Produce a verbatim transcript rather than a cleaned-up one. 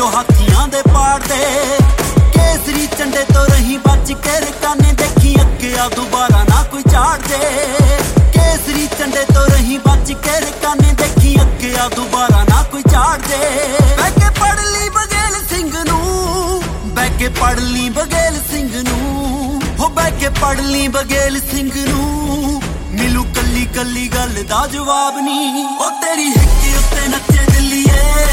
ਜੋ ਹਾਥੀਆਂ ਦੇ ਪਾੜਦੇ ਕੇਸਰੀ ਝੰਡੇ ਤੋਂ ਰਹੀ ਬਚ ਕੇ ਰਕਾਨੇ ਦੇਖੀ ਅੱਕਿਆ ਦੁਬਾਰਾ ਨਾ ਕੋਈ ਝਾੜ ਦੇ ਕੇਸਰੀ ਝੰਡੇ ਤੋਂ ਰਹੀ ਬਚ ਕੇ ਰਕਾਨੇ ਦੇਖੀ ਅੱਕਿਆ ਦੁਬਾਰਾ ਨਾ ਕੋਈ ਝਾੜ ਦੇ ਬਹਿ ਕੇ ਪੜ ਲਈ ਬਗੇਲ ਸਿੰਘ ਨੂੰ ਬਹਿ ਕੇ ਪੜ ਲਈ ਬਗੇਲ ਸਿੰਘ ਨੂੰ ਹੋ ਬਹਿ ਕੇ ਪੜ ਲਈ ਬਗੇਲ ਸਿੰਘ ਨੂੰ ਮਿਲੂ ਕੱਲੀ ਕੱਲੀ ਗੱਲ ਦਾ ਜਵਾਬ ਨਹੀਂ ਉਹ ਤੇਰੀ ਹਿੱਕ ਉੱਤੇ ਨੱਚੇ ਦਿੱਲੀਏ